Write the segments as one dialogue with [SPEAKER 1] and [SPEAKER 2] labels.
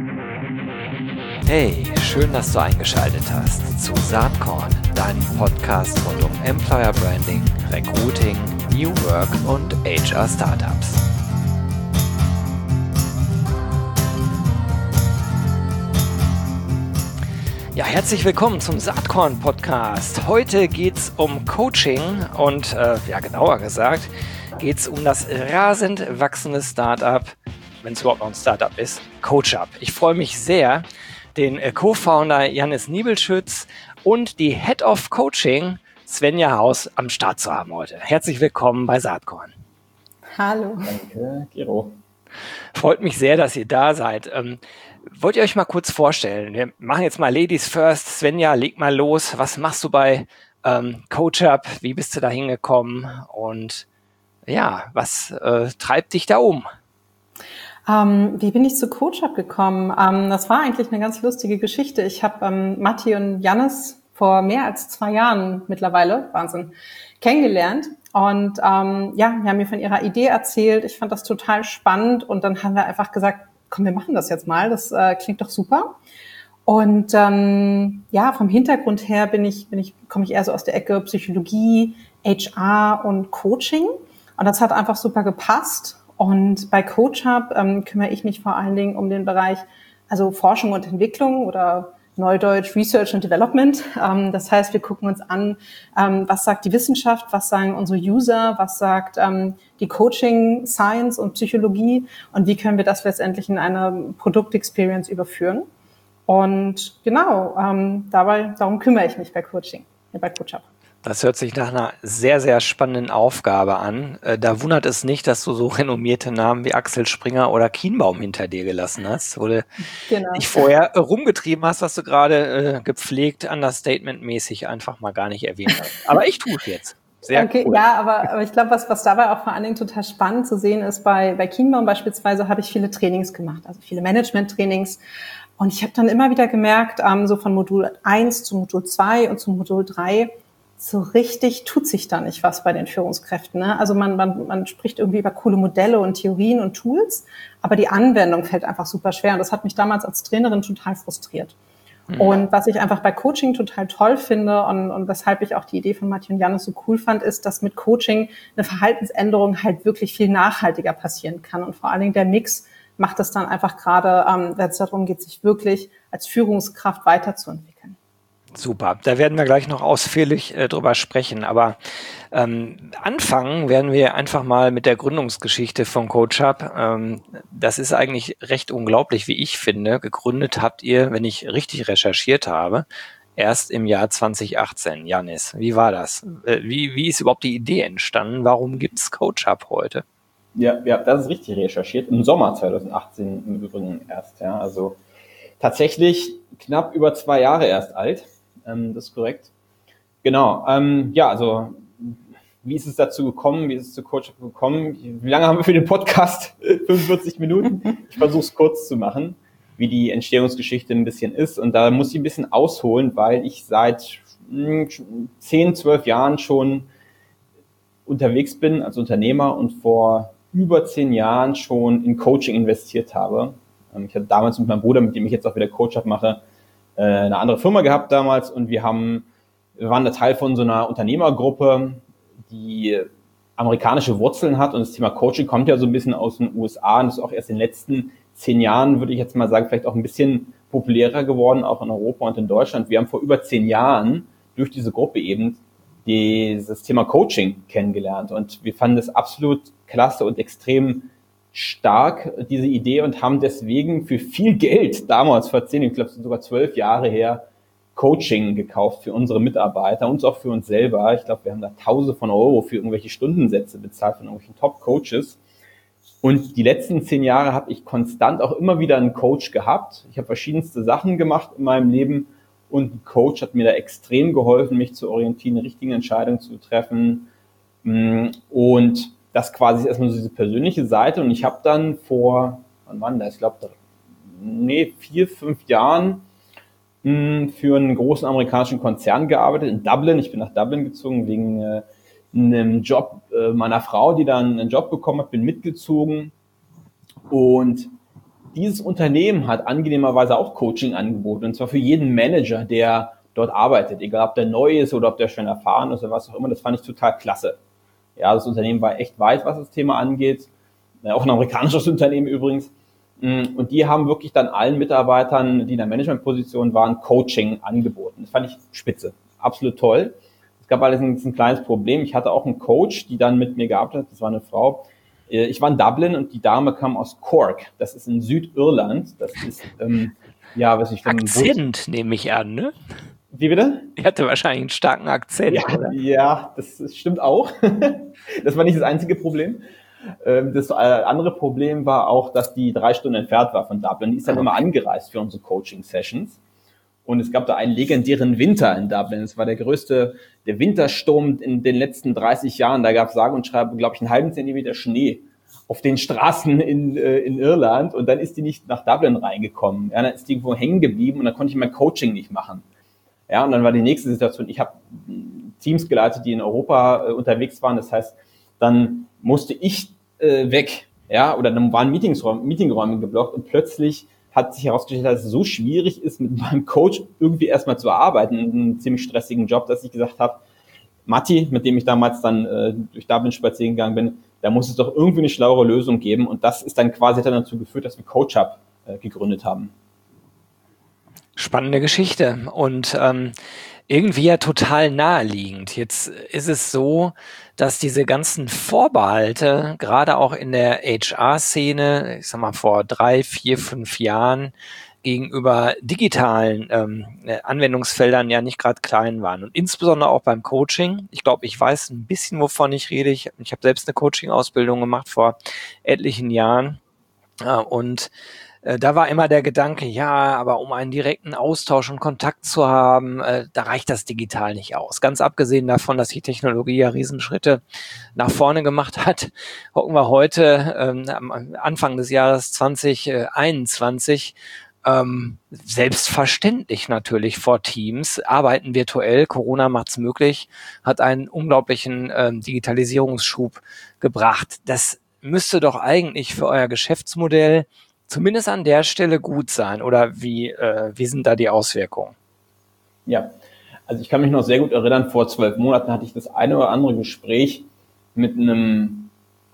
[SPEAKER 1] Hey, schön, dass du eingeschaltet hast zu Saatkorn, deinem Podcast rund um Employer Branding, Recruiting, New Work und HR Startups. Ja, herzlich willkommen zum Saatkorn-Podcast. Heute geht es um Coaching und genauer gesagt geht es um das rasend wachsende Startup, wenn es überhaupt noch ein Startup ist, CoachUp. Ich freue mich sehr, den Co-Founder Jannis Niebelschütz und die Head of Coaching Svenja Haus am Start zu haben heute. Herzlich willkommen bei Saatkorn.
[SPEAKER 2] Hallo.
[SPEAKER 3] Danke, Gero.
[SPEAKER 1] Freut mich sehr, dass ihr da seid. Wollt ihr euch mal kurz vorstellen? Wir machen jetzt mal Ladies first. Svenja, leg mal los. Was machst du bei CoachUp? Wie bist du da hingekommen? Und ja, was treibt dich da um?
[SPEAKER 2] Wie bin ich zu CoachUp gekommen? Das war eigentlich eine ganz lustige Geschichte. Ich habe Matti und Jannis vor mehr als 2 Jahren mittlerweile, Wahnsinn, kennengelernt. Und wir haben mir von ihrer Idee erzählt. Ich fand das total spannend. Und dann haben wir einfach gesagt, komm, wir machen das jetzt mal. Das klingt doch super. Und vom Hintergrund her komme ich eher so aus der Ecke Psychologie, HR und Coaching. Und das hat einfach super gepasst. Und bei CoachUp kümmere ich mich vor allen Dingen um den Bereich, also Forschung und Entwicklung oder Neudeutsch Research and Development. Das heißt, wir gucken uns an, was sagt die Wissenschaft, was sagen unsere User, was sagt die Coaching, Science und Psychologie und wie können wir das letztendlich in eine Produktexperience überführen. Und genau, darum kümmere ich mich bei CoachUp.
[SPEAKER 1] Das hört sich nach einer sehr, sehr spannenden Aufgabe an. Da wundert es nicht, dass du so renommierte Namen wie Axel Springer oder Kienbaum hinter dir gelassen hast, wo du dich vorher rumgetrieben hast, was du gerade gepflegt, understatement-mäßig einfach mal gar nicht erwähnt hast. Aber ich tue es jetzt. Sehr
[SPEAKER 2] okay, cool. Ja, aber ich glaube, was dabei auch vor allen Dingen total spannend zu sehen ist, bei Kienbaum beispielsweise habe ich viele Trainings gemacht, also viele Management-Trainings. Und ich habe dann immer wieder gemerkt, so von Modul 1 zu Modul 2 und zu Modul 3, so richtig tut sich da nicht was bei den Führungskräften. Ne? Also man spricht irgendwie über coole Modelle und Theorien und Tools, aber die Anwendung fällt einfach super schwer. Und das hat mich damals als Trainerin total frustriert. Mhm. Und was ich einfach bei Coaching total toll finde und weshalb ich auch die Idee von Matti und Jannis so cool fand, ist, dass mit Coaching eine Verhaltensänderung halt wirklich viel nachhaltiger passieren kann. Und vor allen Dingen der Mix macht es dann einfach gerade, wenn es darum geht, sich wirklich als Führungskraft weiterzuentwickeln.
[SPEAKER 1] Super, da werden wir gleich noch ausführlich drüber sprechen, aber anfangen werden wir einfach mal mit der Gründungsgeschichte von CoachUp. Das ist eigentlich recht unglaublich, wie ich finde. Gegründet habt ihr, wenn ich richtig recherchiert habe, erst im Jahr 2018. Jannis, wie war das? Wie ist überhaupt die Idee entstanden? Warum gibt's CoachUp heute?
[SPEAKER 3] Ja, das ist richtig recherchiert. Im Sommer 2018 im Übrigen erst, ja. Also tatsächlich knapp über 2 Jahre erst alt. Das ist korrekt. Genau. Also wie ist es dazu gekommen? Wie ist es zu CoachUp gekommen? Wie lange haben wir für den Podcast? 45 Minuten. Ich versuche es kurz zu machen, wie die Entstehungsgeschichte ein bisschen ist. Und da muss ich ein bisschen ausholen, weil ich seit 10, 12 Jahren schon unterwegs bin als Unternehmer und vor über 10 Jahren schon in Coaching investiert habe. Ich hatte damals mit meinem Bruder, mit dem ich jetzt auch wieder CoachUp mache, eine andere Firma gehabt damals und wir waren da Teil von so einer Unternehmergruppe, die amerikanische Wurzeln hat und das Thema Coaching kommt ja so ein bisschen aus den USA und ist auch erst in den letzten 10 Jahren, würde ich jetzt mal sagen, vielleicht auch ein bisschen populärer geworden, auch in Europa und in Deutschland. Wir haben vor über 10 Jahren durch diese Gruppe eben dieses Thema Coaching kennengelernt und wir fanden das absolut klasse und extrem stark, diese Idee, und haben deswegen für viel Geld damals vor 10, ich glaube sogar 12 Jahre her, Coaching gekauft für unsere Mitarbeiter und auch für uns selber. Ich glaube, wir haben da Tausende von Euro für irgendwelche Stundensätze bezahlt von irgendwelchen Top-Coaches. Und die letzten 10 Jahre habe ich konstant auch immer wieder einen Coach gehabt. Ich habe verschiedenste Sachen gemacht in meinem Leben und ein Coach hat mir da extrem geholfen, mich zu orientieren, richtige Entscheidungen zu treffen. Und das quasi ist erstmal so diese persönliche Seite. Und ich habe dann vor, wann war das? Ich glaube, 4, 5 Jahren für einen großen amerikanischen Konzern gearbeitet in Dublin. Ich bin nach Dublin gezogen wegen einem Job meiner Frau, die dann einen Job bekommen hat, bin mitgezogen. Und dieses Unternehmen hat angenehmerweise auch Coaching angeboten, und zwar für jeden Manager, der dort arbeitet, egal ob der neu ist oder ob der schon erfahren ist oder was auch immer. Das fand ich total klasse. Ja, das Unternehmen war echt weit, was das Thema angeht. Auch ein amerikanisches Unternehmen übrigens. Und die haben wirklich dann allen Mitarbeitern, die in der Managementposition waren, Coaching angeboten. Das fand ich spitze. Absolut toll. Es gab allerdings ein kleines Problem. Ich hatte auch einen Coach, die dann mit mir gearbeitet hat. Das war eine Frau. Ich war in Dublin und die Dame kam aus Cork. Das ist in Südirland. Das ist, was ich dann...
[SPEAKER 1] Akzent nehme ich an, ne?
[SPEAKER 3] Wie bitte?
[SPEAKER 1] Die hatte wahrscheinlich einen starken Akzent,
[SPEAKER 3] ja, oder? Ja, das stimmt auch. Das war nicht das einzige Problem. Das andere Problem war auch, dass die 3 Stunden entfernt war von Dublin. Die ist dann immer angereist für unsere Coaching-Sessions. Und es gab da einen legendären Winter in Dublin. Es war der Wintersturm in den letzten 30 Jahren. Da gab es sage und schreibe, glaube ich, einen halben Zentimeter Schnee auf den Straßen in Irland. Und dann ist die nicht nach Dublin reingekommen. Ja, dann ist die irgendwo hängen geblieben und dann konnte ich mein Coaching nicht machen. Ja, und dann war die nächste Situation, ich habe Teams geleitet, die in Europa unterwegs waren. Das heißt, dann musste ich weg, ja, oder dann waren Meetingräume geblockt und plötzlich hat sich herausgestellt, dass es so schwierig ist, mit meinem Coach irgendwie erstmal zu arbeiten, in einem ziemlich stressigen Job, dass ich gesagt habe, Matti, mit dem ich damals dann durch Dublin spazieren gegangen bin, da muss es doch irgendwie eine schlauere Lösung geben, und das ist dann quasi dann dazu geführt, dass wir CoachUp gegründet haben.
[SPEAKER 1] Spannende Geschichte und irgendwie ja total naheliegend. Jetzt ist es so, dass diese ganzen Vorbehalte, gerade auch in der HR-Szene, ich sag mal vor 3, 4, 5 Jahren, gegenüber digitalen Anwendungsfeldern ja nicht gerade klein waren. Und insbesondere auch beim Coaching. Ich glaube, ich weiß ein bisschen, wovon ich rede. Ich habe selbst eine Coaching-Ausbildung gemacht vor etlichen Jahren. Und da war immer der Gedanke, ja, aber um einen direkten Austausch und Kontakt zu haben, da reicht das digital nicht aus. Ganz abgesehen davon, dass die Technologie ja Riesenschritte nach vorne gemacht hat, hocken wir heute am Anfang des Jahres 2021 selbstverständlich natürlich vor Teams, arbeiten virtuell. Corona macht's möglich, hat einen unglaublichen Digitalisierungsschub gebracht. Das müsste doch eigentlich für euer Geschäftsmodell zumindest an der Stelle gut sein, oder wie sind da die Auswirkungen?
[SPEAKER 3] Ja, also ich kann mich noch sehr gut erinnern, vor 12 Monaten hatte ich das eine oder andere Gespräch mit einem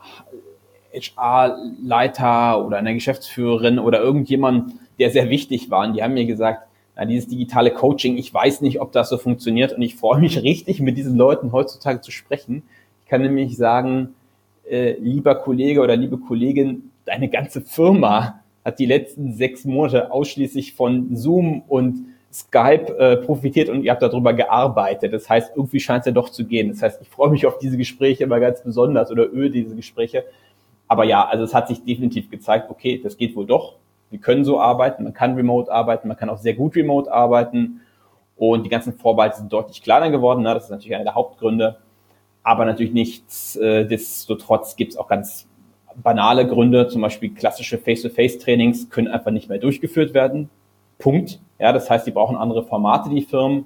[SPEAKER 3] HR-Leiter oder einer Geschäftsführerin oder irgendjemand, der sehr wichtig war. Und die haben mir gesagt, na, dieses digitale Coaching, ich weiß nicht, ob das so funktioniert, und ich freue mich richtig, mit diesen Leuten heutzutage zu sprechen. Ich kann nämlich sagen, lieber Kollege oder liebe Kollegin, deine ganze Firma hat die letzten 6 Monate ausschließlich von Zoom und Skype profitiert und ihr habt darüber gearbeitet. Das heißt, irgendwie scheint es ja doch zu gehen. Das heißt, ich freue mich auf diese Gespräche immer ganz besonders oder diese Gespräche. Aber ja, also es hat sich definitiv gezeigt, okay, das geht wohl doch. Wir können so arbeiten, man kann remote arbeiten, man kann auch sehr gut remote arbeiten. Und die ganzen Vorbehalte sind deutlich kleiner geworden. Das ist natürlich einer der Hauptgründe. Aber natürlich nichtsdestotrotz gibt es auch ganz banale Gründe, zum Beispiel klassische Face-to-Face-Trainings können einfach nicht mehr durchgeführt werden. Punkt. Ja, das heißt, die brauchen andere Formate, die Firmen.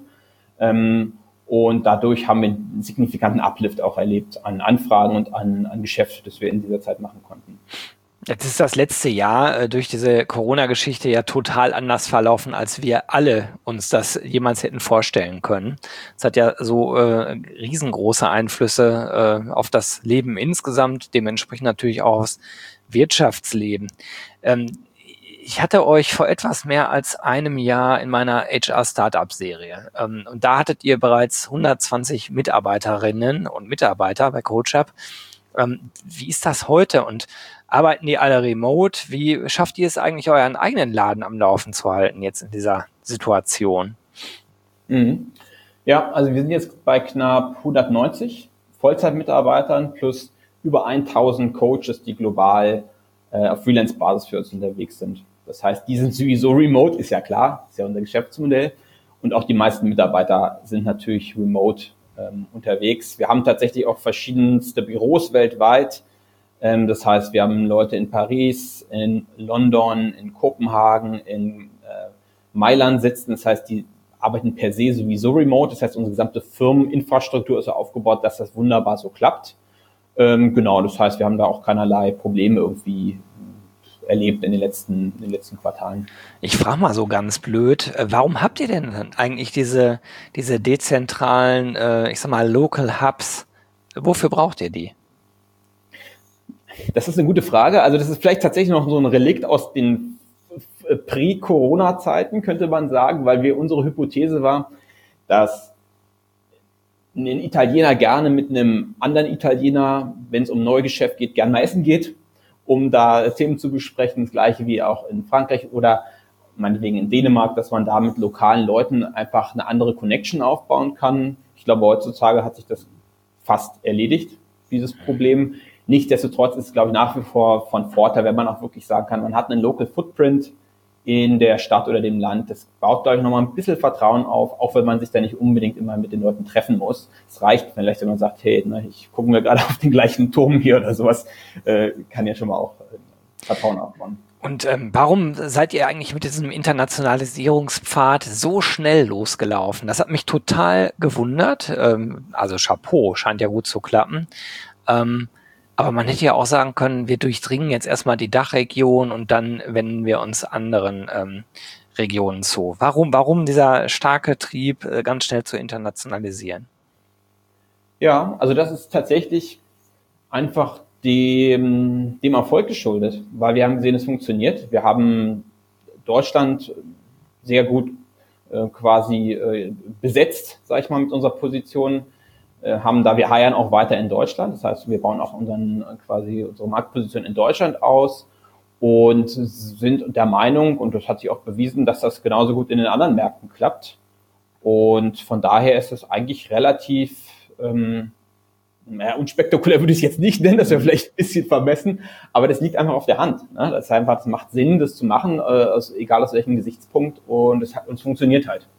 [SPEAKER 3] Und dadurch haben wir einen signifikanten Uplift auch erlebt an Anfragen und an Geschäft, das wir in dieser Zeit machen konnten.
[SPEAKER 1] Jetzt ist das letzte Jahr durch diese Corona-Geschichte ja total anders verlaufen, als wir alle uns das jemals hätten vorstellen können. Es hat ja so riesengroße Einflüsse auf das Leben insgesamt, dementsprechend natürlich auch aufs Wirtschaftsleben. Ich hatte euch vor etwas mehr als einem Jahr in meiner HR-Startup-Serie und da hattet ihr bereits 120 Mitarbeiterinnen und Mitarbeiter bei CoachUp. Wie ist das heute und arbeiten die alle remote? Wie schafft ihr es eigentlich, euren eigenen Laden am Laufen zu halten jetzt in dieser Situation?
[SPEAKER 3] Mhm. Ja, also wir sind jetzt bei knapp 190 Vollzeitmitarbeitern plus über 1000 Coaches, die global auf Freelance-Basis für uns unterwegs sind. Das heißt, die sind sowieso remote, ist ja klar, ist ja unser Geschäftsmodell. Und auch die meisten Mitarbeiter sind natürlich remote unterwegs. Wir haben tatsächlich auch verschiedenste Büros weltweit. Das heißt, wir haben Leute in Paris, in London, in Kopenhagen, in Mailand sitzen. Das heißt, die arbeiten per se sowieso remote. Das heißt, unsere gesamte Firmeninfrastruktur ist so aufgebaut, dass das wunderbar so klappt. Genau, das heißt, wir haben da auch keinerlei Probleme irgendwie erlebt in den letzten Quartalen.
[SPEAKER 1] Ich frage mal so ganz blöd, warum habt ihr denn eigentlich diese dezentralen, ich sag mal, Local Hubs? Wofür braucht ihr die?
[SPEAKER 3] Das ist eine gute Frage. Also das ist vielleicht tatsächlich noch so ein Relikt aus den Prä-Corona-Zeiten, könnte man sagen, weil unsere Hypothese war, dass ein Italiener gerne mit einem anderen Italiener, wenn es um Neugeschäft geht, gern mal essen geht, um da Themen zu besprechen. Das Gleiche wie auch in Frankreich oder meinetwegen in Dänemark, dass man da mit lokalen Leuten einfach eine andere Connection aufbauen kann. Ich glaube, heutzutage hat sich das fast erledigt, dieses Problem. Nichtsdestotrotz ist es, glaube ich, nach wie vor von Vorteil, wenn man auch wirklich sagen kann, man hat einen Local Footprint in der Stadt oder dem Land. Das baut, glaube ich, nochmal ein bisschen Vertrauen auf, auch wenn man sich da nicht unbedingt immer mit den Leuten treffen muss. Es reicht vielleicht, wenn man sagt, hey, ich gucke mir gerade auf den gleichen Turm hier oder sowas, kann ja schon mal auch Vertrauen aufbauen.
[SPEAKER 1] Und warum seid ihr eigentlich mit diesem Internationalisierungspfad so schnell losgelaufen? Das hat mich total gewundert. Also Chapeau, scheint ja gut zu klappen. Aber man hätte ja auch sagen können, wir durchdringen jetzt erstmal die Dachregion und dann wenden wir uns anderen Regionen zu. Warum dieser starke Trieb, ganz schnell zu internationalisieren?
[SPEAKER 3] Ja, also das ist tatsächlich einfach dem Erfolg geschuldet, weil wir haben gesehen, es funktioniert. Wir haben Deutschland sehr gut quasi besetzt, sage ich mal, mit unserer Position. Wir heiern auch weiter in Deutschland. Das heißt, wir bauen auch unsere Marktposition in Deutschland aus und sind der Meinung, und das hat sich auch bewiesen, dass das genauso gut in den anderen Märkten klappt. Und von daher ist es eigentlich relativ unspektakulär würde ich es jetzt nicht nennen, das wäre vielleicht ein bisschen vermessen, aber das liegt einfach auf der Hand. Ne? Das macht Sinn, das zu machen, egal aus welchem Gesichtspunkt, und es funktioniert halt.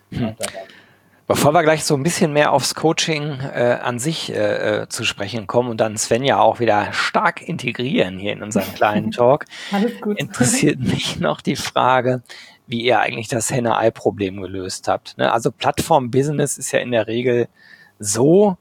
[SPEAKER 1] Bevor wir gleich so ein bisschen mehr aufs Coaching an sich zu sprechen kommen und dann Sven ja auch wieder stark integrieren hier in unserem kleinen Talk,
[SPEAKER 2] Alles gut.
[SPEAKER 1] Interessiert mich noch die Frage, wie ihr eigentlich das Henne-Ei-Problem gelöst habt. Ne? Also Plattform-Business ist ja in der Regel so,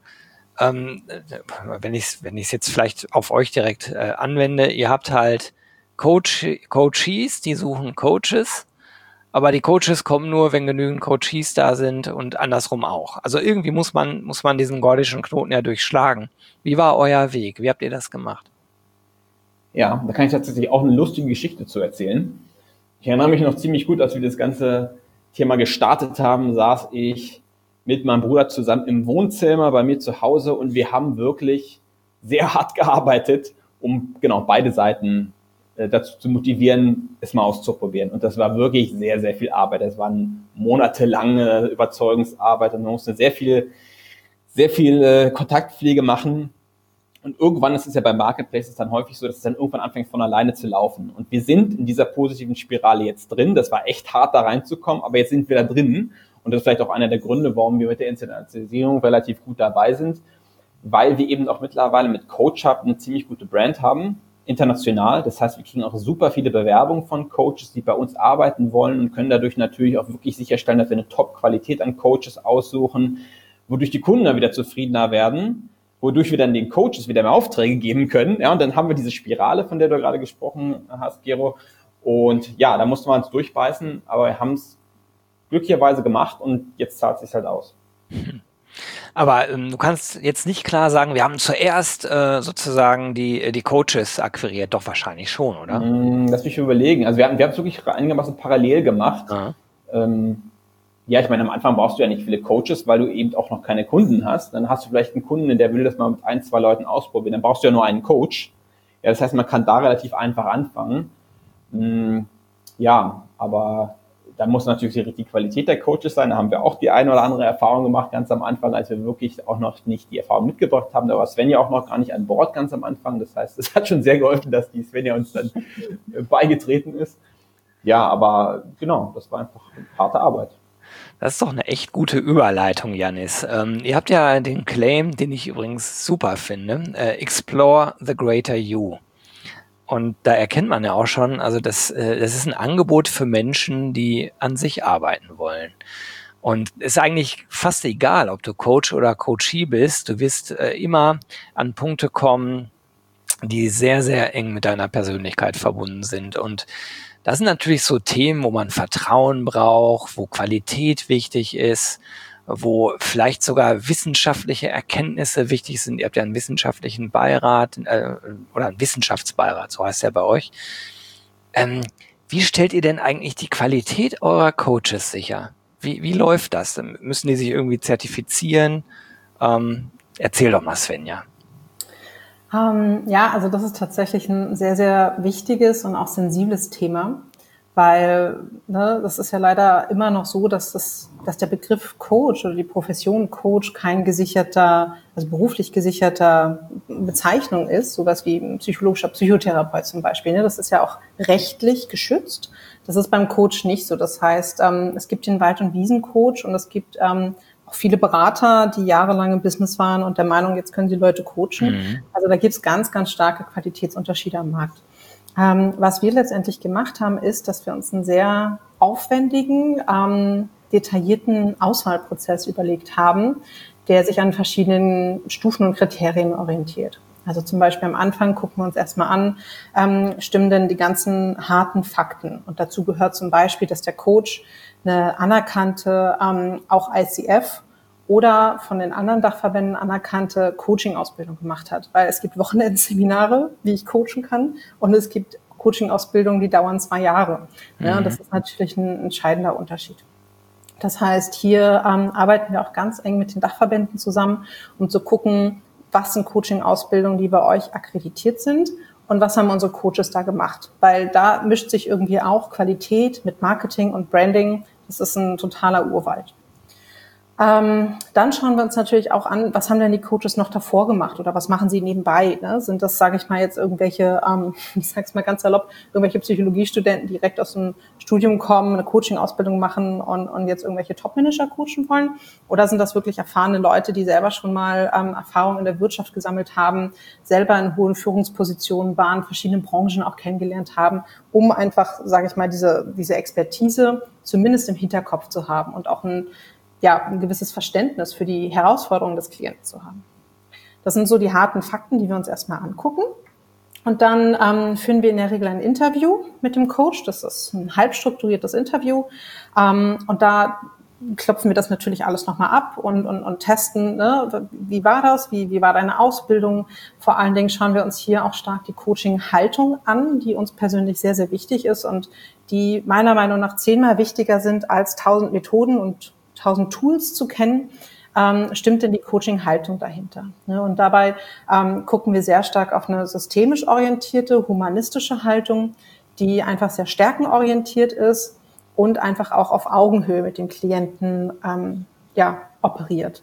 [SPEAKER 1] wenn ich es jetzt vielleicht auf euch direkt anwende, ihr habt halt Coaches, die suchen Coaches, aber die Coaches kommen nur, wenn genügend Coaches da sind und andersrum auch. Also irgendwie muss man diesen gordischen Knoten ja durchschlagen. Wie war euer Weg? Wie habt ihr das gemacht?
[SPEAKER 3] Ja, da kann ich tatsächlich auch eine lustige Geschichte zu erzählen. Ich erinnere mich noch ziemlich gut, als wir das ganze Thema gestartet haben, saß ich mit meinem Bruder zusammen im Wohnzimmer bei mir zu Hause und wir haben wirklich sehr hart gearbeitet, um genau beide Seiten dazu zu motivieren, es mal auszuprobieren. Und das war wirklich sehr, sehr viel Arbeit. Das waren monatelange Überzeugungsarbeit und man musste sehr viel Kontaktpflege machen. Und irgendwann ist es ja bei Marketplaces dann häufig so, dass es dann irgendwann anfängt von alleine zu laufen. Und wir sind in dieser positiven Spirale jetzt drin. Das war echt hart, da reinzukommen, aber jetzt sind wir da drin. Und das ist vielleicht auch einer der Gründe, warum wir mit der Internationalisierung relativ gut dabei sind, weil wir eben auch mittlerweile mit CoachHub eine ziemlich gute Brand haben, international. Das heißt, wir kriegen auch super viele Bewerbungen von Coaches, die bei uns arbeiten wollen und können dadurch natürlich auch wirklich sicherstellen, dass wir eine Top-Qualität an Coaches aussuchen, wodurch die Kunden dann wieder zufriedener werden, wodurch wir dann den Coaches wieder mehr Aufträge geben können. Ja, und dann haben wir diese Spirale, von der du gerade gesprochen hast, Gero. Und ja, da musste man uns durchbeißen, aber wir haben es glücklicherweise gemacht und jetzt zahlt es sich halt aus.
[SPEAKER 1] Aber du kannst jetzt nicht klar sagen, wir haben zuerst sozusagen die Coaches akquiriert. Doch wahrscheinlich schon, oder?
[SPEAKER 3] Lass mich überlegen. Also wir haben es wirklich einigermaßen parallel gemacht. Ja, ich meine, am Anfang brauchst du ja nicht viele Coaches, weil du eben auch noch keine Kunden hast. Dann hast du vielleicht einen Kunden, der will das mal mit 1, 2 Leuten ausprobieren. Dann brauchst du ja nur einen Coach. Ja, das heißt, man kann da relativ einfach anfangen. Ja, aber da muss natürlich die Qualität der Coaches sein. Da haben wir auch die eine oder andere Erfahrung gemacht, ganz am Anfang, als wir wirklich auch noch nicht die Erfahrung mitgebracht haben. Da war Svenja auch noch gar nicht an Bord ganz am Anfang. Das heißt, es hat schon sehr geholfen, dass die Svenja uns dann beigetreten ist. Ja, aber genau, das war einfach harte Arbeit.
[SPEAKER 1] Das ist doch eine echt gute Überleitung, Jannis. Ihr habt ja den Claim, den ich übrigens super finde, Explore the Greater You. Und da erkennt man ja auch schon, also das ist ein Angebot für Menschen, die an sich arbeiten wollen. Und es ist eigentlich fast egal, ob du Coach oder Coachee bist. Du wirst immer an Punkte kommen, die sehr, sehr eng mit deiner Persönlichkeit verbunden sind. Und das sind natürlich so Themen, wo man Vertrauen braucht, wo Qualität wichtig ist, wo vielleicht sogar wissenschaftliche Erkenntnisse wichtig sind. Ihr habt ja einen wissenschaftlichen Beirat oder einen Wissenschaftsbeirat, so heißt der bei euch. Wie stellt ihr denn eigentlich die Qualität eurer Coaches sicher? Wie läuft das? Müssen die sich irgendwie zertifizieren? Erzähl doch mal, Svenja.
[SPEAKER 2] Ja, also das ist tatsächlich ein sehr, sehr wichtiges und auch sensibles Thema, weil das ist ja leider immer noch so, dass der Begriff Coach oder die Profession Coach kein gesicherter, also beruflich gesicherter Bezeichnung ist, sowas wie ein psychologischer Psychotherapeut zum Beispiel. Das ist ja auch rechtlich geschützt. Das ist beim Coach nicht so. Das heißt, es gibt den Wald- und Wiesencoach und es gibt auch viele Berater, die jahrelang im Business waren und der Meinung, jetzt können sie Leute coachen. Mhm. Also da gibt es ganz, ganz starke Qualitätsunterschiede am Markt. Was wir letztendlich gemacht haben, ist, dass wir uns einen sehr aufwendigen, detaillierten Auswahlprozess überlegt haben, der sich an verschiedenen Stufen und Kriterien orientiert. Also zum Beispiel am Anfang gucken wir uns erstmal an, stimmen denn die ganzen harten Fakten? Und dazu gehört zum Beispiel, dass der Coach eine anerkannte, auch ICF oder von den anderen Dachverbänden anerkannte Coaching-Ausbildung gemacht hat. Weil es gibt Wochenendseminare, wie ich coachen kann, und es gibt Coaching-Ausbildungen, die dauern 2 Jahre. Mhm. Ja, das ist natürlich ein entscheidender Unterschied. Das heißt, hier arbeiten wir auch ganz eng mit den Dachverbänden zusammen, um zu gucken, was sind Coaching-Ausbildungen, die bei euch akkreditiert sind und was haben unsere Coaches da gemacht. Weil da mischt sich irgendwie auch Qualität mit Marketing und Branding. Das ist ein totaler Urwald. Dann schauen wir uns natürlich auch an, was haben denn die Coaches noch davor gemacht oder was machen sie nebenbei? Ne? Sind das, sage ich mal, jetzt irgendwelche, ich sage es mal ganz salopp, irgendwelche Psychologiestudenten, die direkt aus dem Studium kommen, eine Coaching-Ausbildung machen und jetzt irgendwelche Top-Manager coachen wollen? Oder sind das wirklich erfahrene Leute, die selber schon mal Erfahrung in der Wirtschaft gesammelt haben, selber in hohen Führungspositionen waren, verschiedene Branchen auch kennengelernt haben, um einfach, sage ich mal, diese Expertise zumindest im Hinterkopf zu haben und auch ein gewisses Verständnis für die Herausforderungen des Klienten zu haben. Das sind so die harten Fakten, die wir uns erstmal angucken. Und dann führen wir in der Regel ein Interview mit dem Coach. Das ist ein halb strukturiertes Interview. Und da klopfen wir das natürlich alles nochmal ab und testen, ne? Wie war das? Wie war deine Ausbildung? Vor allen Dingen schauen wir uns hier auch stark die Coaching-Haltung an, die uns persönlich sehr, sehr wichtig ist und die meiner Meinung nach 10-mal wichtiger sind als 1000 Methoden und 1000 Tools zu kennen, stimmt denn die Coaching-Haltung dahinter? Ne? Und dabei gucken wir sehr stark auf eine systemisch orientierte, humanistische Haltung, die einfach sehr stärkenorientiert ist und einfach auch auf Augenhöhe mit dem Klienten operiert.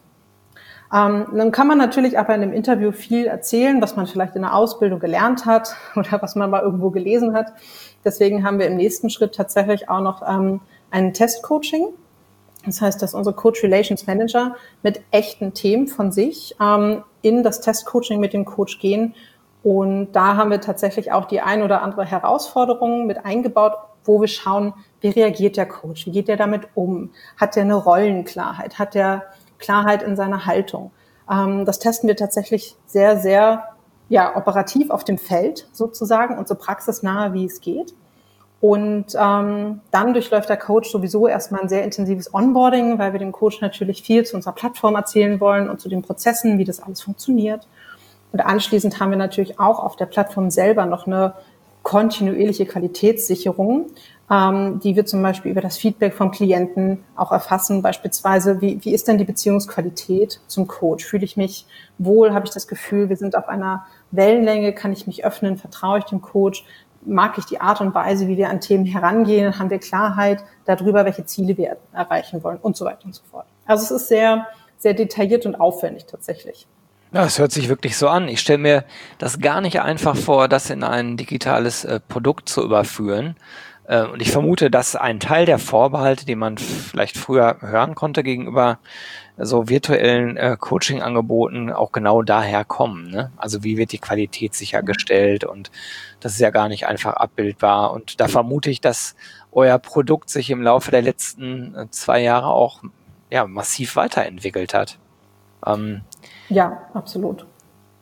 [SPEAKER 2] Dann kann man natürlich aber in einem Interview viel erzählen, was man vielleicht in der Ausbildung gelernt hat oder was man mal irgendwo gelesen hat. Deswegen haben wir im nächsten Schritt tatsächlich auch noch ein Testcoaching. Das heißt, dass unsere Coach Relations Manager mit echten Themen von sich in das Testcoaching mit dem Coach gehen. Und da haben wir tatsächlich auch die ein oder andere Herausforderung mit eingebaut, wo wir schauen, wie reagiert der Coach? Wie geht der damit um? Hat der eine Rollenklarheit? Hat der Klarheit in seiner Haltung? Das testen wir tatsächlich sehr, sehr operativ auf dem Feld sozusagen und so praxisnahe, wie es geht. Und dann durchläuft der Coach sowieso erstmal ein sehr intensives Onboarding, weil wir dem Coach natürlich viel zu unserer Plattform erzählen wollen und zu den Prozessen, wie das alles funktioniert. Und anschließend haben wir natürlich auch auf der Plattform selber noch eine kontinuierliche Qualitätssicherung, die wir zum Beispiel über das Feedback vom Klienten auch erfassen. Beispielsweise, wie ist denn die Beziehungsqualität zum Coach? Fühle ich mich wohl? Habe ich das Gefühl, wir sind auf einer Wellenlänge? Kann ich mich öffnen? Vertraue ich dem Coach? Mag ich die Art und Weise, wie wir an Themen herangehen? Haben wir Klarheit darüber, welche Ziele wir erreichen wollen und so weiter und so fort. Also es ist sehr, sehr detailliert und aufwendig tatsächlich.
[SPEAKER 1] Ja, es hört sich wirklich so an. Ich stelle mir das gar nicht einfach vor, das in ein digitales Produkt zu überführen. Und ich vermute, dass ein Teil der Vorbehalte, die man vielleicht früher hören konnte gegenüber so virtuellen Coaching-Angeboten, auch genau daher kommen. Ne? Also wie wird die Qualität sichergestellt? Und das ist ja gar nicht einfach abbildbar. Und da vermute ich, dass euer Produkt sich im Laufe der letzten 2 Jahre auch massiv weiterentwickelt hat.
[SPEAKER 2] Ja, absolut.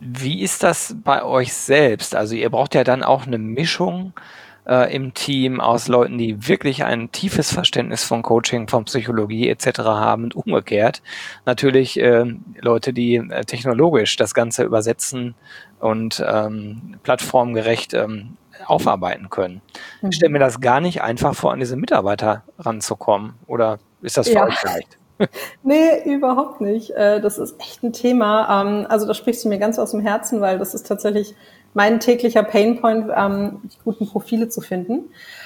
[SPEAKER 1] Wie ist das bei euch selbst? Also ihr braucht ja dann auch eine Mischung im Team aus Leuten, die wirklich ein tiefes Verständnis von Coaching, von Psychologie etc. haben und umgekehrt natürlich Leute, die technologisch das Ganze übersetzen und plattformgerecht aufarbeiten können. Ich stelle mir das gar nicht einfach vor, an diese Mitarbeiter ranzukommen. Oder ist das für
[SPEAKER 2] Ja.
[SPEAKER 1] euch leicht?
[SPEAKER 2] Nee, überhaupt nicht. Das ist echt ein Thema. Also da sprichst du mir ganz aus dem Herzen, weil das ist tatsächlich mein täglicher Painpoint, die guten Profile zu finden.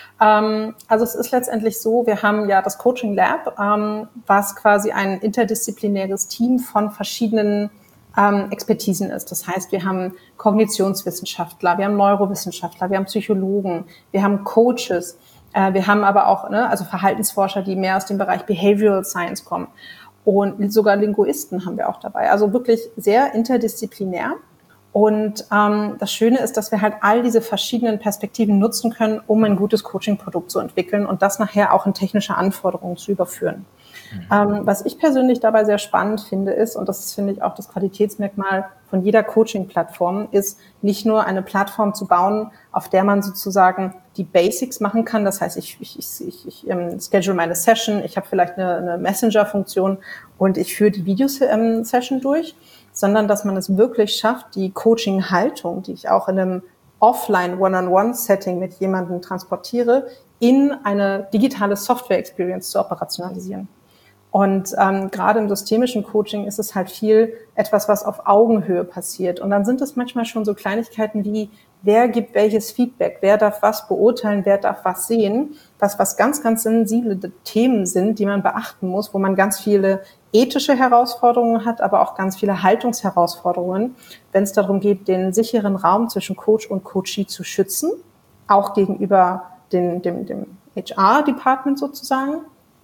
[SPEAKER 2] Also es ist letztendlich so, wir haben ja das Coaching Lab, was quasi ein interdisziplinäres Team von verschiedenen Expertisen ist. Das heißt, wir haben Kognitionswissenschaftler, wir haben Neurowissenschaftler, wir haben Psychologen, wir haben Coaches. Wir haben aber auch also Verhaltensforscher, die mehr aus dem Bereich Behavioral Science kommen. Und sogar Linguisten haben wir auch dabei. Also wirklich sehr interdisziplinär. Und das Schöne ist, dass wir halt all diese verschiedenen Perspektiven nutzen können, um ein gutes Coaching-Produkt zu entwickeln und das nachher auch in technische Anforderungen zu überführen. Was ich persönlich dabei sehr spannend finde ist, und das ist, finde ich, auch das Qualitätsmerkmal von jeder Coaching-Plattform, ist nicht nur eine Plattform zu bauen, auf der man sozusagen die Basics machen kann. Das heißt, ich schedule meine Session, ich habe vielleicht eine Messenger-Funktion und ich führe die Videosession durch, sondern dass man es wirklich schafft, die Coaching-Haltung, die ich auch in einem Offline-One-on-One-Setting mit jemandem transportiere, in eine digitale Software-Experience zu operationalisieren. Und gerade im systemischen Coaching ist es halt viel etwas, was auf Augenhöhe passiert. Und dann sind es manchmal schon so Kleinigkeiten wie, wer gibt welches Feedback, wer darf was beurteilen, wer darf was sehen, was ganz, ganz sensible Themen sind, die man beachten muss, wo man ganz viele ethische Herausforderungen hat, aber auch ganz viele Haltungsherausforderungen, wenn es darum geht, den sicheren Raum zwischen Coach und Coachee zu schützen, auch gegenüber dem HR-Department sozusagen.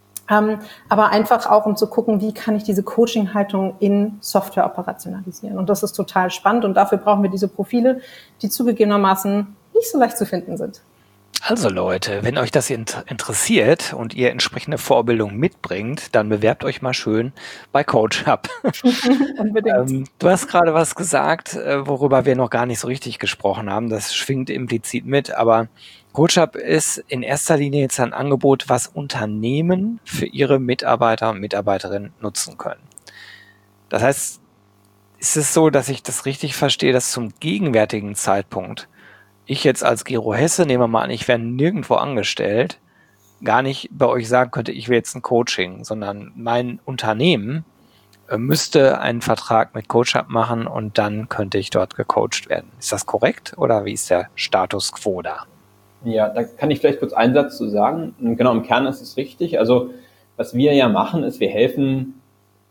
[SPEAKER 2] Aber einfach auch, um zu gucken, wie kann ich diese Coaching-Haltung in Software operationalisieren. Und das ist total spannend und dafür brauchen wir diese Profile, die zugegebenermaßen nicht so leicht zu finden sind.
[SPEAKER 1] Also Leute, wenn euch das interessiert und ihr entsprechende Vorbildung mitbringt, dann bewerbt euch mal schön bei CoachHub.
[SPEAKER 2] Unbedingt.
[SPEAKER 1] Du hast gerade was gesagt, worüber wir noch gar nicht so richtig gesprochen haben. Das schwingt implizit mit, aber CoachHub ist in erster Linie jetzt ein Angebot, was Unternehmen für ihre Mitarbeiter und Mitarbeiterinnen nutzen können. Das heißt, ist es so, dass ich das richtig verstehe, dass zum gegenwärtigen Zeitpunkt ich jetzt als Gero Hesse, nehmen wir mal an, ich wäre nirgendwo angestellt, gar nicht bei euch sagen könnte, ich will jetzt ein Coaching, sondern mein Unternehmen müsste einen Vertrag mit CoachHub machen und dann könnte ich dort gecoacht werden. Ist das korrekt oder wie ist der Status quo da?
[SPEAKER 3] Ja, da kann ich vielleicht kurz einen Satz zu sagen. Genau, im Kern ist es richtig. Also was wir ja machen, ist, wir helfen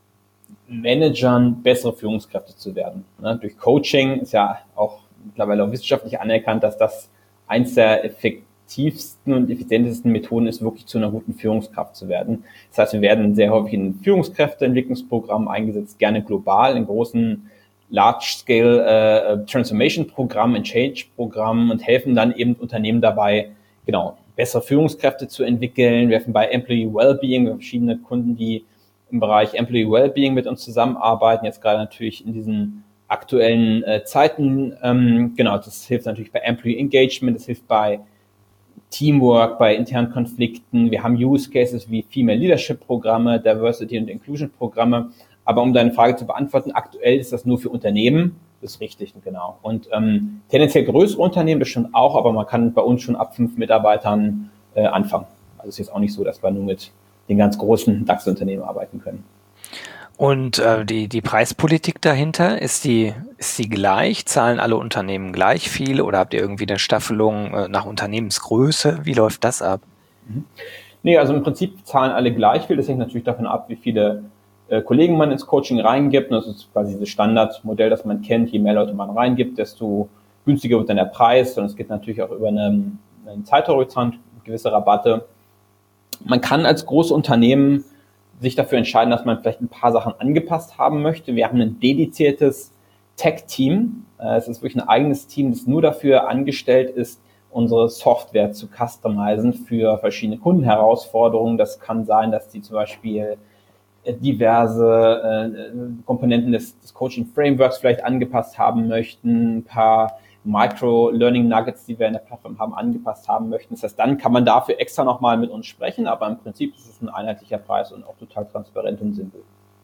[SPEAKER 3] Managern, bessere Führungskräfte zu werden. Durch Coaching ist ja auch mittlerweile auch wissenschaftlich anerkannt, dass das eins der effektivsten und effizientesten Methoden ist, wirklich zu einer guten Führungskraft zu werden. Das heißt, wir werden sehr häufig in Führungskräfteentwicklungsprogrammen eingesetzt, gerne global, in großen Large-Scale Transformation-Programmen, in Change-Programmen und helfen dann eben Unternehmen dabei, genau, bessere Führungskräfte zu entwickeln. Wir helfen bei Employee Wellbeing, wir haben verschiedene Kunden, die im Bereich Employee Wellbeing mit uns zusammenarbeiten, jetzt gerade natürlich in diesen aktuellen Zeiten. Genau, das hilft natürlich bei Employee Engagement, das hilft bei Teamwork, bei internen Konflikten. Wir haben Use Cases wie Female Leadership Programme, Diversity und Inclusion Programme. Aber um deine Frage zu beantworten, aktuell ist das nur für Unternehmen. Das ist richtig, genau. Und tendenziell größere Unternehmen bestimmt auch, aber man kann bei uns schon ab 5 Mitarbeitern anfangen. Also es ist jetzt auch nicht so, dass wir nur mit den ganz großen DAX-Unternehmen arbeiten können.
[SPEAKER 1] Und die Preispolitik dahinter, ist die gleich? Zahlen alle Unternehmen gleich viel oder habt ihr irgendwie eine Staffelung nach Unternehmensgröße? Wie läuft das ab?
[SPEAKER 3] Nee, also im Prinzip zahlen alle gleich viel. Das hängt natürlich davon ab, wie viele Kollegen man ins Coaching reingibt. Das ist quasi dieses Standardmodell, das man kennt. Je mehr Leute man reingibt, desto günstiger wird dann der Preis. Und es geht natürlich auch über einen Zeithorizont, gewisse Rabatte. Man kann als großes Unternehmen sich dafür entscheiden, dass man vielleicht ein paar Sachen angepasst haben möchte. Wir haben ein dediziertes Tech-Team. Es ist wirklich ein eigenes Team, das nur dafür angestellt ist, unsere Software zu customizen für verschiedene Kundenherausforderungen. Das kann sein, dass die zum Beispiel diverse Komponenten des Coaching-Frameworks vielleicht angepasst haben möchten, ein paar Micro-Learning-Nuggets, die wir in der Plattform haben, angepasst haben möchten. Das heißt, dann kann man dafür extra nochmal mit uns sprechen, aber im Prinzip ist es ein einheitlicher Preis und auch total transparent und simpel.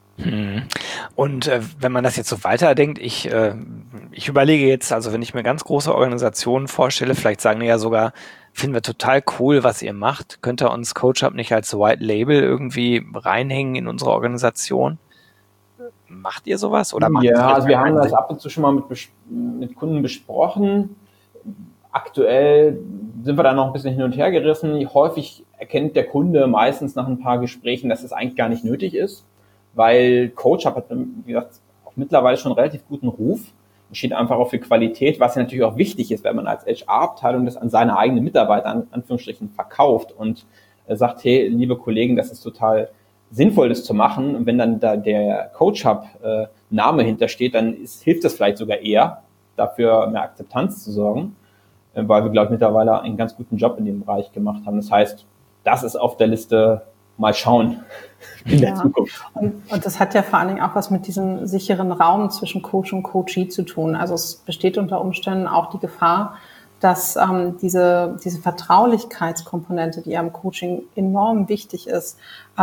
[SPEAKER 1] Und wenn man das jetzt so weiterdenkt, ich überlege jetzt, also wenn ich mir ganz große Organisationen vorstelle, vielleicht sagen die ja sogar, finden wir total cool, was ihr macht. Könnt ihr uns CoachUp nicht als White Label irgendwie reinhängen in unsere Organisation? Macht ihr sowas? Oder macht
[SPEAKER 3] ja, also wir haben das ab und zu schon mal mit Kunden besprochen. Aktuell sind wir da noch ein bisschen hin und her gerissen. Häufig erkennt der Kunde meistens nach ein paar Gesprächen, dass es eigentlich gar nicht nötig ist, weil CoachUp hat, wie gesagt, auch mittlerweile schon einen relativ guten Ruf. Steht einfach auch für Qualität, was ja natürlich auch wichtig ist, wenn man als HR-Abteilung das an seine eigenen Mitarbeiter in Anführungsstrichen verkauft und sagt, hey, liebe Kollegen, das ist total sinnvoll, das zu machen. Und wenn dann da der CoachUp-Name hintersteht, dann hilft das vielleicht sogar eher, dafür mehr Akzeptanz zu sorgen, weil wir, glaube ich, mittlerweile einen ganz guten Job in dem Bereich gemacht haben. Das heißt, das ist auf der Liste, mal schauen in der Zukunft.
[SPEAKER 2] Und das hat ja vor allen Dingen auch was mit diesem sicheren Raum zwischen Coach und Coachee zu tun. Also es besteht unter Umständen auch die Gefahr, dass diese Vertraulichkeitskomponente, die am Coaching enorm wichtig ist,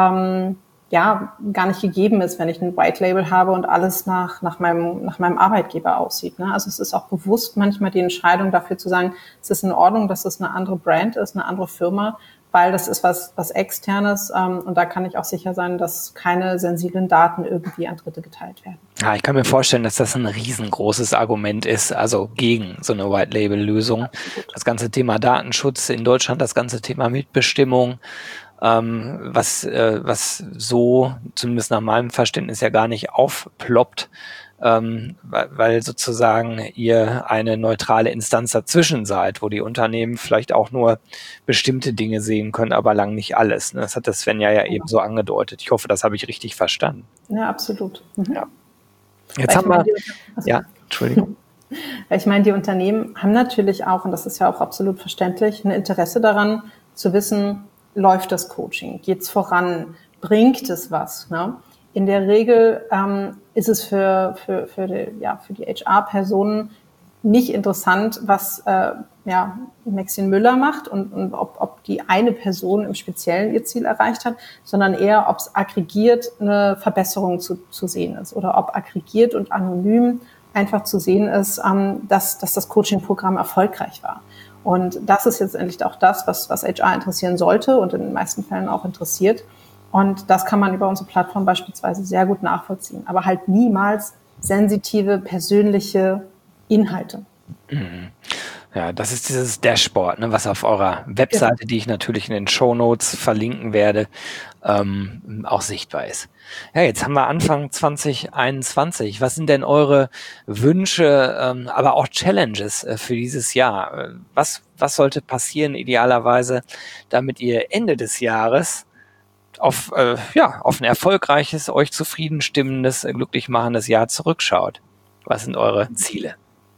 [SPEAKER 2] gar nicht gegeben ist, wenn ich ein White Label habe und alles nach meinem Arbeitgeber aussieht. Ne? Also es ist auch bewusst manchmal die Entscheidung dafür zu sagen, es ist in Ordnung, dass es eine andere Brand ist, eine andere Firma, weil das ist was Externes und da kann ich auch sicher sein, dass keine sensiblen Daten irgendwie an Dritte geteilt werden.
[SPEAKER 1] Ja, ich kann mir vorstellen, dass das ein riesengroßes Argument ist, also gegen so eine White-Label-Lösung. Das ganze Thema Datenschutz in Deutschland, das ganze Thema Mitbestimmung, was so, zumindest nach meinem Verständnis, ja gar nicht aufploppt, weil sozusagen ihr eine neutrale Instanz dazwischen seid, wo die Unternehmen vielleicht auch nur bestimmte Dinge sehen können, aber lang nicht alles. Das hat das Svenja ja eben so angedeutet. Ich hoffe, das habe ich richtig verstanden.
[SPEAKER 2] Ja, absolut.
[SPEAKER 1] Ja. Jetzt haben wir... Ja, Entschuldigung.
[SPEAKER 2] Ich meine, die Unternehmen haben natürlich auch, und das ist ja auch absolut verständlich, ein Interesse daran, zu wissen, läuft das Coaching, geht's voran, bringt es was, ne? In der Regel ist es für die HR-Personen nicht interessant, was Maxine Müller macht und ob die eine Person im Speziellen ihr Ziel erreicht hat, sondern eher, ob es aggregiert eine Verbesserung zu sehen ist oder ob aggregiert und anonym einfach zu sehen ist, dass das Coaching-Programm erfolgreich war. Und das ist jetzt endlich auch das, was HR interessieren sollte und in den meisten Fällen auch interessiert. Und das kann man über unsere Plattform beispielsweise sehr gut nachvollziehen, aber halt niemals sensitive, persönliche Inhalte.
[SPEAKER 1] Mhm. Ja, das ist dieses Dashboard, ne, was auf eurer Webseite, die ich natürlich in den Shownotes verlinken werde, auch sichtbar ist. Ja, jetzt haben wir Anfang 2021. Was sind denn eure Wünsche, aber auch Challenges für dieses Jahr? Was sollte passieren idealerweise, damit ihr Ende des Jahres auf ein erfolgreiches, euch zufriedenstimmendes, glücklich machendes Jahr zurückschaut? Was sind eure Ziele?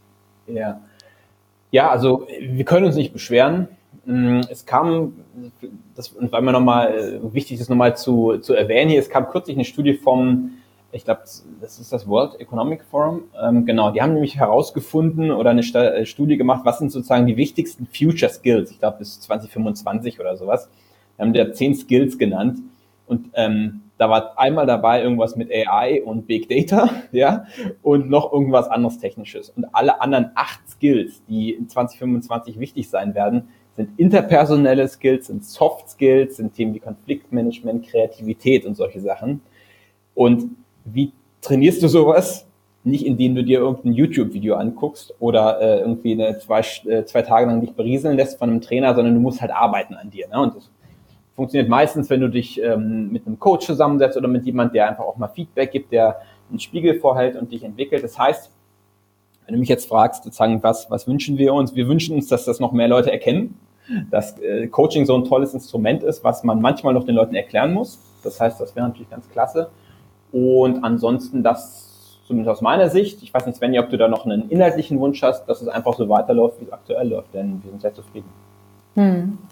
[SPEAKER 3] Ja, also wir können uns nicht beschweren. Es kam, und weil mir nochmal wichtig ist, nochmal zu erwähnen hier, es kam kürzlich eine Studie ich glaube, das ist das World Economic Forum, genau, die haben nämlich herausgefunden oder eine Studie gemacht, was sind sozusagen die wichtigsten Future Skills, ich glaube bis 2025 oder sowas. Wir haben da 10 Skills genannt und da war einmal dabei irgendwas mit AI und Big Data, ja, und noch irgendwas anderes Technisches. Und alle anderen 8 Skills, die in 2025 wichtig sein werden, sind interpersonelle Skills, sind Soft Skills, sind Themen wie Konfliktmanagement, Kreativität und solche Sachen. Und wie trainierst du sowas? Nicht, indem du dir irgendein YouTube-Video anguckst oder irgendwie zwei Tage lang dich berieseln lässt von einem Trainer, sondern du musst halt arbeiten an dir, ne? Und das funktioniert meistens, wenn du dich mit einem Coach zusammensetzt oder mit jemand, der einfach auch mal Feedback gibt, der einen Spiegel vorhält und dich entwickelt. Das heißt, wenn du mich jetzt fragst, sozusagen, was wünschen wir uns? Wir wünschen uns, dass das noch mehr Leute erkennen, dass Coaching so ein tolles Instrument ist, was man manchmal noch den Leuten erklären muss. Das heißt, das wäre natürlich ganz klasse. Und ansonsten das, zumindest aus meiner Sicht, ich weiß nicht, Svenja, ob du da noch einen inhaltlichen Wunsch hast, dass es einfach so weiterläuft, wie es aktuell läuft, denn wir sind sehr zufrieden.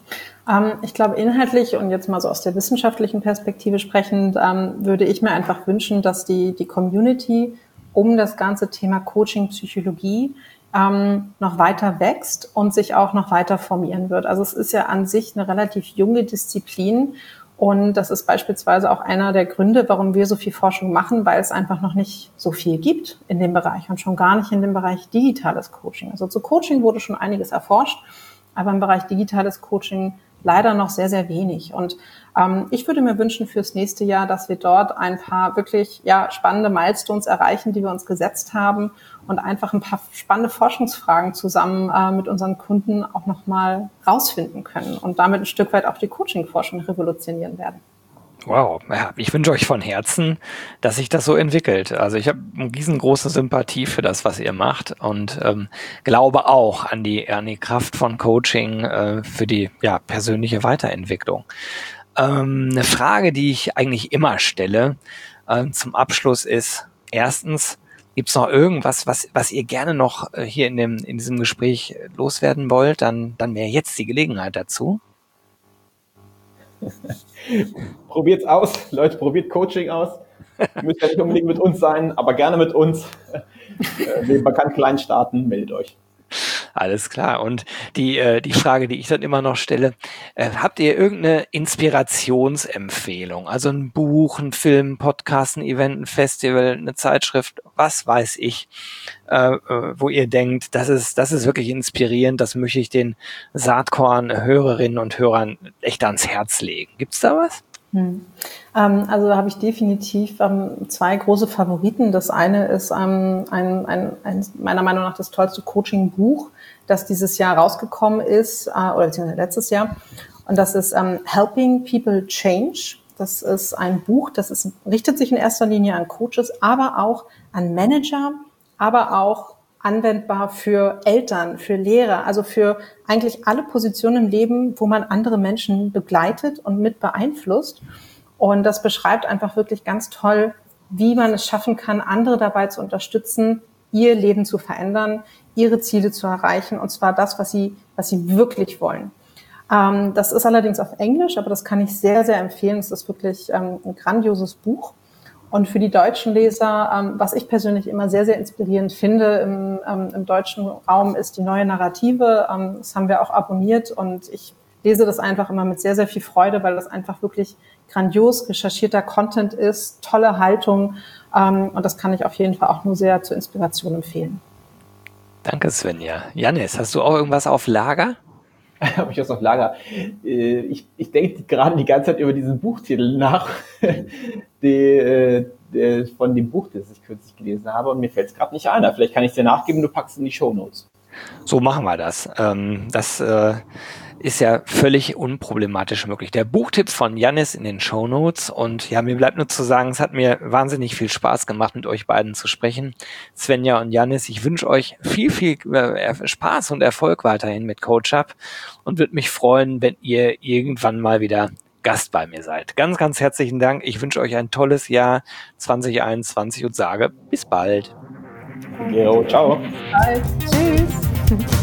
[SPEAKER 2] Ich glaube, inhaltlich und jetzt mal so aus der wissenschaftlichen Perspektive sprechend, würde ich mir einfach wünschen, dass die Community um das ganze Thema Coaching, Psychologie noch weiter wächst und sich auch noch weiter formieren wird. Also es ist ja an sich eine relativ junge Disziplin und das ist beispielsweise auch einer der Gründe, warum wir so viel Forschung machen, weil es einfach noch nicht so viel gibt in dem Bereich und schon gar nicht in dem Bereich digitales Coaching. Also zu Coaching wurde schon einiges erforscht, aber im Bereich digitales Coaching leider noch sehr, sehr wenig. Und ich würde mir wünschen fürs nächste Jahr, dass wir dort ein paar wirklich spannende Milestones erreichen, die wir uns gesetzt haben und einfach ein paar spannende Forschungsfragen zusammen mit unseren Kunden auch nochmal rausfinden können und damit ein Stück weit auch die Coaching-Forschung revolutionieren werden.
[SPEAKER 1] Wow, ja, ich wünsche euch von Herzen, dass sich das so entwickelt. Also ich habe eine riesengroße Sympathie für das, was ihr macht und glaube auch an die Kraft von Coaching für die persönliche Weiterentwicklung. Eine Frage, die ich eigentlich immer stelle zum Abschluss ist, erstens, gibt es noch irgendwas, was ihr gerne noch hier in diesem Gespräch loswerden wollt? Dann wäre jetzt die Gelegenheit dazu.
[SPEAKER 3] Probiert's aus, Leute, probiert Coaching aus. Müsst ja nicht unbedingt mit uns sein, aber gerne mit uns. Man kann klein starten, meldet euch.
[SPEAKER 1] Alles klar. Und die Frage, die ich dann immer noch stelle, habt ihr irgendeine Inspirationsempfehlung? Also ein Buch, ein Film, ein Podcast, ein Event, ein Festival, eine Zeitschrift, was weiß ich, wo ihr denkt, das ist wirklich inspirierend, das möchte ich den Saatkorn-Hörerinnen und Hörern echt ans Herz legen. Gibt's da was?
[SPEAKER 2] Also da habe ich definitiv zwei große Favoriten. Das eine ist ein meiner Meinung nach das tollste Coaching-Buch, das dieses Jahr rausgekommen ist, oder beziehungsweise letztes Jahr. Und das ist Helping People Change. Das ist ein Buch, richtet sich in erster Linie an Coaches, aber auch an Manager, aber auch anwendbar für Eltern, für Lehrer, also für eigentlich alle Positionen im Leben, wo man andere Menschen begleitet und mit beeinflusst. Und das beschreibt einfach wirklich ganz toll, wie man es schaffen kann, andere dabei zu unterstützen, ihr Leben zu verändern, ihre Ziele zu erreichen, und zwar das, was sie wirklich wollen. Das ist allerdings auf Englisch, aber das kann ich sehr, sehr empfehlen. Es ist wirklich ein grandioses Buch. Und für die deutschen Leser, was ich persönlich immer sehr, sehr inspirierend finde im deutschen Raum, ist die neue Narrative. Das haben wir auch abonniert und ich lese das einfach immer mit sehr, sehr viel Freude, weil das einfach wirklich grandios recherchierter Content ist, tolle Haltung und das kann ich auf jeden Fall auch nur sehr zur Inspiration empfehlen.
[SPEAKER 1] Danke, Svenja. Jannis, hast du auch irgendwas auf Lager?
[SPEAKER 3] Habe ich was auf Lager? Ich denke gerade die ganze Zeit über diesen Buchtitel nach, von dem Buch, das ich kürzlich gelesen habe, und mir fällt es gerade nicht ein. Vielleicht kann ich es dir nachgeben, du packst es in die Shownotes.
[SPEAKER 1] So machen wir das. Das ist ja völlig unproblematisch möglich. Der Buchtipp von Jannis in den Shownotes. Und ja, mir bleibt nur zu sagen, es hat mir wahnsinnig viel Spaß gemacht, mit euch beiden zu sprechen. Svenja und Jannis, ich wünsche euch viel, viel Spaß und Erfolg weiterhin mit CoachUp und würde mich freuen, wenn ihr irgendwann mal wieder Gast bei mir seid. Ganz, ganz herzlichen Dank. Ich wünsche euch ein tolles Jahr 2021 und sage bis bald.
[SPEAKER 3] Jo, ciao.
[SPEAKER 2] Bis bald. Tschüss.